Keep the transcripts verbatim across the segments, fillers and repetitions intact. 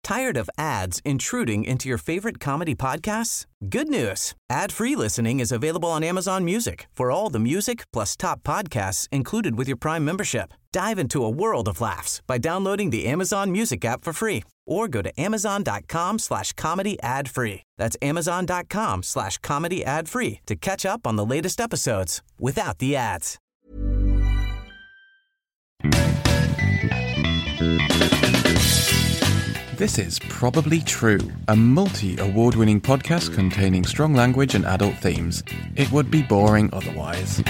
Tired of ads intruding into your favorite comedy podcasts? Good news. Ad-free listening is available on Amazon Music for all the music plus top podcasts included with your Prime membership. Dive into a world of laughs by downloading the Amazon Music app for free or go to amazon.com slash comedy ad free. That's amazon.com slash comedy ad free to catch up on the latest episodes without the ads. This is Probably True, a multi-award-winning podcast containing strong language and adult themes. It would be boring otherwise.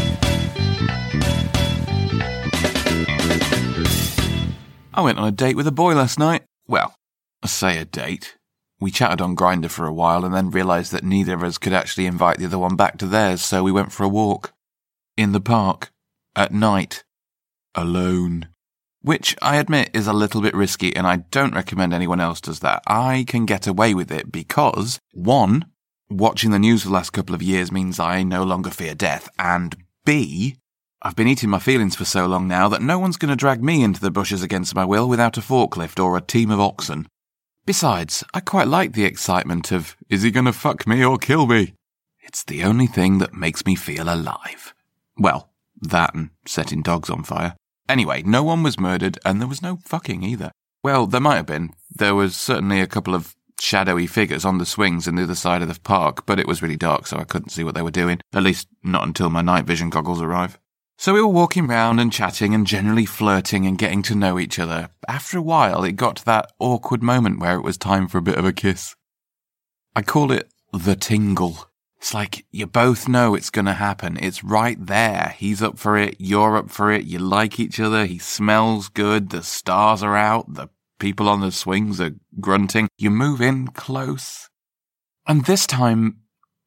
I went on a date with a boy last night. Well, I say a date. We chatted on Grindr for a while and then realised that neither of us could actually invite the other one back to theirs, so we went for a walk. In the park. At night. Alone. Which, I admit, is a little bit risky, and I don't recommend anyone else does that. I can get away with it because, one, watching the news for the last couple of years means I no longer fear death, and B, I've been eating my feelings for so long now that no one's going to drag me into the bushes against my will without a forklift or a team of oxen. Besides, I quite like the excitement of, is he going to fuck me or kill me? It's the only thing that makes me feel alive. Well, that and setting dogs on fire. Anyway, no one was murdered, and there was no fucking either. Well, there might have been. There was certainly a couple of shadowy figures on the swings on the other side of the park, but it was really dark, so I couldn't see what they were doing. At least, not until my night vision goggles arrive. So we were walking round and chatting and generally flirting and getting to know each other. After a while, it got to that awkward moment where it was time for a bit of a kiss. I call it the tingle. It's like, you both know it's going to happen. It's right there. He's up for it. You're up for it. You like each other. He smells good. The stars are out. The people on the swings are grunting. You move in close. And this time,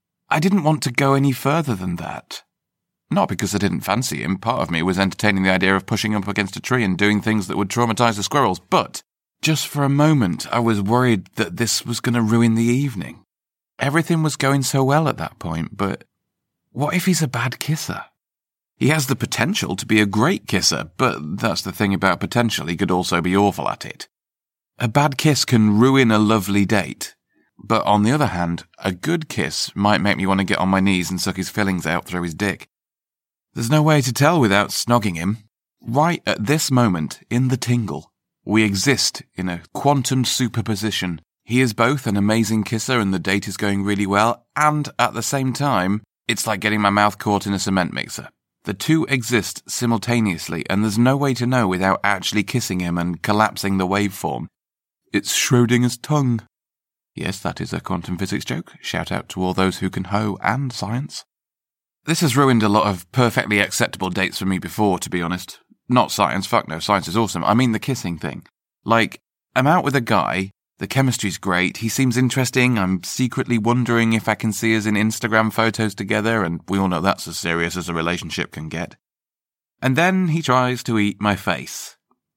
I didn't want to go any further than that. Not because I didn't fancy him. Part of me was entertaining the idea of pushing up against a tree and doing things that would traumatize the squirrels. But just for a moment, I was worried that this was going to ruin the evening. Everything was going so well at that point, but what if he's a bad kisser? He has the potential to be a great kisser, but that's the thing about potential, he could also be awful at it. A bad kiss can ruin a lovely date, but on the other hand, a good kiss might make me want to get on my knees and suck his fillings out through his dick. There's no way to tell without snogging him. Right at this moment, in the tingle, we exist in a quantum superposition. He is both an amazing kisser and the date is going really well, and at the same time, it's like getting my mouth caught in a cement mixer. The two exist simultaneously, and there's no way to know without actually kissing him and collapsing the waveform. It's Schrodinger's tongue. Yes, that is a quantum physics joke. Shout out to all those who can hoe and science. This has ruined a lot of perfectly acceptable dates for me before, to be honest. Not science, fuck no, science is awesome. I mean the kissing thing. Like, I'm out with a guy. The chemistry's great, he seems interesting, I'm secretly wondering if I can see us in Instagram photos together, and we all know that's as serious as a relationship can get. And then he tries to eat my face.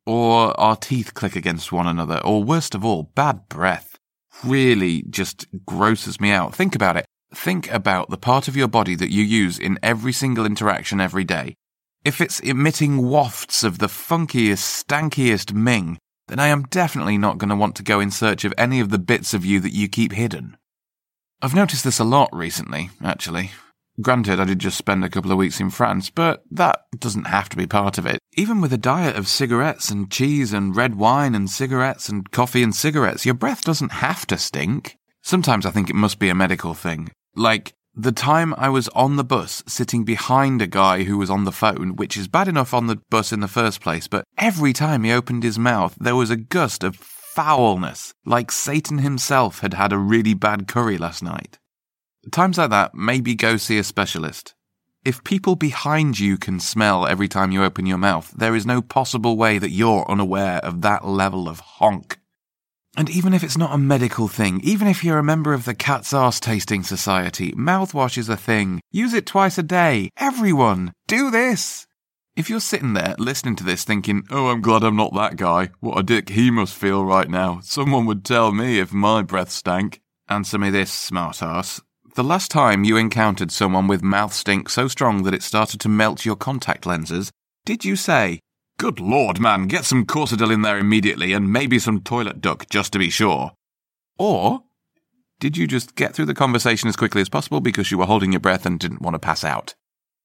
Or our teeth click against one another, or worst of all, bad breath. Really just grosses me out. Think about it. Think about the part of your body that you use in every single interaction every day. If it's emitting wafts of the funkiest, stankiest ming, then I am definitely not going to want to go in search of any of the bits of you that you keep hidden. I've noticed this a lot recently, actually. Granted, I did just spend a couple of weeks in France, but that doesn't have to be part of it. Even with a diet of cigarettes and cheese and red wine and cigarettes and coffee and cigarettes, your breath doesn't have to stink. Sometimes I think it must be a medical thing. Like, the time I was on the bus sitting behind a guy who was on the phone, which is bad enough on the bus in the first place, but every time he opened his mouth, there was a gust of foulness, like Satan himself had had a really bad curry last night. Times like that, maybe go see a specialist. If people behind you can smell every time you open your mouth, there is no possible way that you're unaware of that level of honk. And even if it's not a medical thing, even if you're a member of the Cat's Arse Tasting Society, mouthwash is a thing. Use it twice a day. Everyone, do this! If you're sitting there listening to this thinking, oh, I'm glad I'm not that guy, what a dick he must feel right now, someone would tell me if my breath stank. Answer me this, smart-ass. The last time you encountered someone with mouth stink so strong that it started to melt your contact lenses, did you say, Good lord, man, get some Corsadil in there immediately and maybe some toilet duck just to be sure. Or did you just get through the conversation as quickly as possible because you were holding your breath and didn't want to pass out?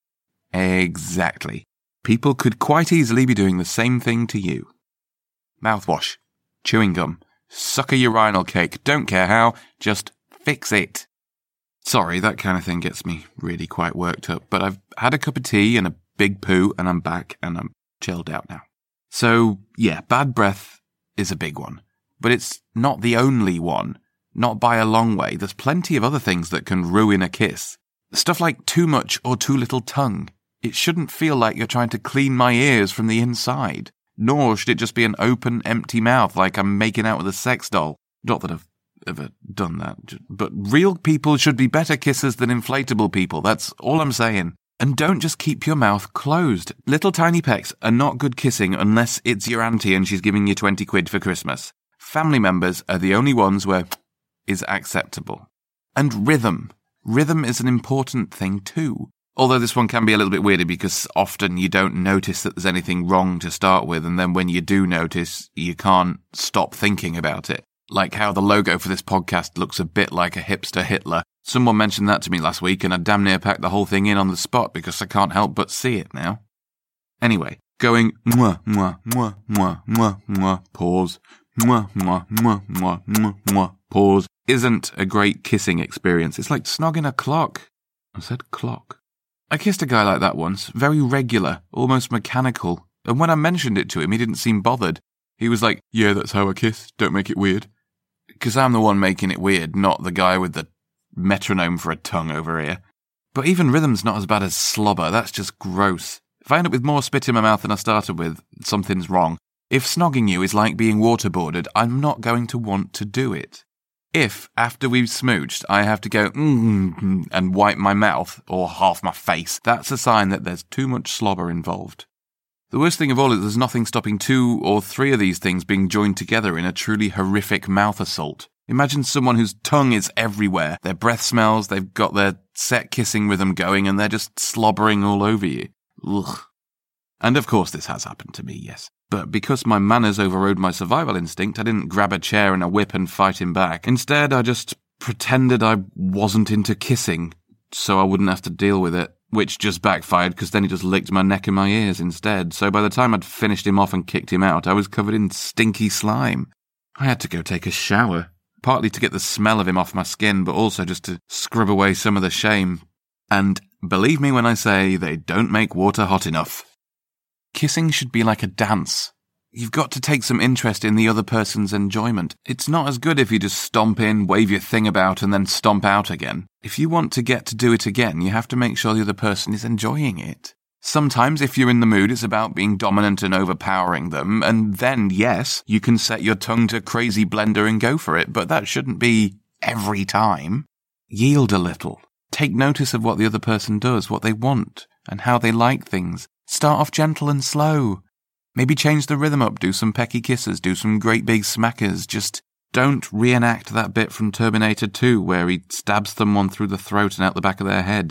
Exactly. People could quite easily be doing the same thing to you. Mouthwash, chewing gum, suck a urinal cake, don't care how, just fix it. Sorry, that kind of thing gets me really quite worked up, but I've had a cup of tea and a big poo and I'm back and I'm chilled out now. So, yeah, bad breath is a big one, but it's not the only one, not by a long way. There's plenty of other things that can ruin a kiss. Stuff like too much or too little tongue. It shouldn't feel like you're trying to clean my ears from the inside, nor should it just be an open, empty mouth like I'm making out with a sex doll. Not that I've ever done that, but real people should be better kissers than inflatable people, that's all I'm saying. And don't just keep your mouth closed. Little tiny pecks are not good kissing unless it's your auntie and she's giving you twenty quid for Christmas. Family members are the only ones where is acceptable. And rhythm. Rhythm is an important thing too. Although this one can be a little bit weirder because often you don't notice that there's anything wrong to start with, and then when you do notice, you can't stop thinking about it. Like how the logo for this podcast looks a bit like a hipster Hitler. Someone mentioned that to me last week and I damn near packed the whole thing in on the spot because I can't help but see it now. Anyway, going mwah, mwah, mwah, mwah, mwah, mwah, pause, mwah, mwah, mwah, mwah, mwah, mwah, pause, isn't a great kissing experience. It's like snogging a clock. I said clock. I kissed a guy like that once, very regular, almost mechanical, and when I mentioned it to him, he didn't seem bothered. He was like, yeah, that's how I kiss, don't make it weird. Because I'm the one making it weird, not the guy with the metronome for a tongue over here. But even rhythm's not as bad as slobber, that's just gross. If I end up with more spit in my mouth than I started with, something's wrong. If snogging you is like being waterboarded, I'm not going to want to do it. If, after we've smooched, I have to go mm and wipe my mouth, or half my face, that's a sign that there's too much slobber involved. The worst thing of all is there's nothing stopping two or three of these things being joined together in a truly horrific mouth assault. Imagine someone whose tongue is everywhere, their breath smells, they've got their set kissing rhythm going, and they're just slobbering all over you. Ugh. And of course this has happened to me, yes. But because my manners overrode my survival instinct, I didn't grab a chair and a whip and fight him back. Instead, I just pretended I wasn't into kissing, so I wouldn't have to deal with it. Which just backfired because then he just licked my neck and my ears instead. So by the time I'd finished him off and kicked him out, I was covered in stinky slime. I had to go take a shower, partly to get the smell of him off my skin, but also just to scrub away some of the shame. And believe me when I say they don't make water hot enough. Kissing should be like a dance. You've got to take some interest in the other person's enjoyment. It's not as good if you just stomp in, wave your thing about, and then stomp out again. If you want to get to do it again, you have to make sure the other person is enjoying it. Sometimes, if you're in the mood, it's about being dominant and overpowering them, and then, yes, you can set your tongue to crazy blender and go for it, but that shouldn't be every time. Yield a little. Take notice of what the other person does, what they want, and how they like things. Start off gentle and slow. Maybe change the rhythm up, do some pecky kisses, do some great big smackers. Just don't reenact that bit from Terminator two where he stabs someone through the throat and out the back of their head.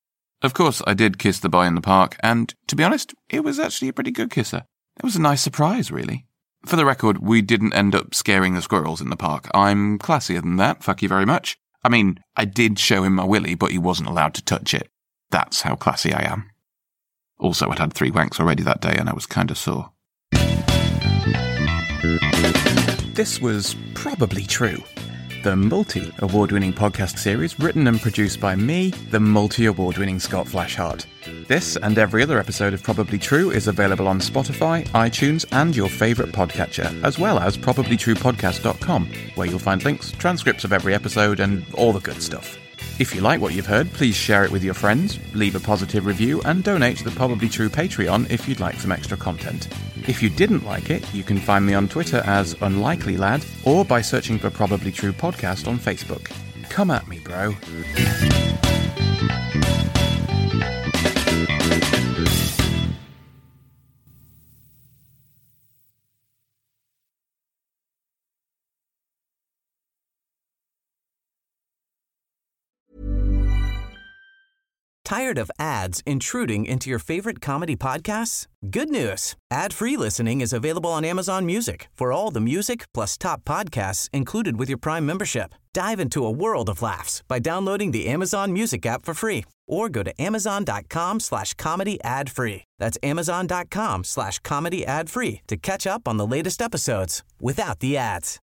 Of course, I did kiss the boy in the park, and to be honest, it was actually a pretty good kisser. It was a nice surprise, really. For the record, we didn't end up scaring the squirrels in the park. I'm classier than that, fuck you very much. I mean, I did show him my willy, but he wasn't allowed to touch it. That's how classy I am. Also, I'd had three wanks already that day and I was kind of sore. This was Probably True, the multi-award-winning podcast series written and produced by me, the multi-award-winning Scott Flashheart. This and every other episode of Probably True is available on Spotify, iTunes, and your favourite podcatcher, as well as probably true podcast dot com, where you'll find links, transcripts of every episode, and all the good stuff. If you like what you've heard, please share it with your friends, leave a positive review, and donate to the Probably True Patreon if you'd like some extra content. If you didn't like it, you can find me on Twitter as UnlikelyLad, or by searching for Probably True Podcast on Facebook. Come at me, bro. Tired of ads intruding into your favorite comedy podcasts? Good news. Ad-free listening is available on Amazon Music for all the music plus top podcasts included with your Prime membership. Dive into a world of laughs by downloading the Amazon Music app for free or go to amazon.com slash comedy ad free. That's amazon.com slash comedy ad free to catch up on the latest episodes without the ads.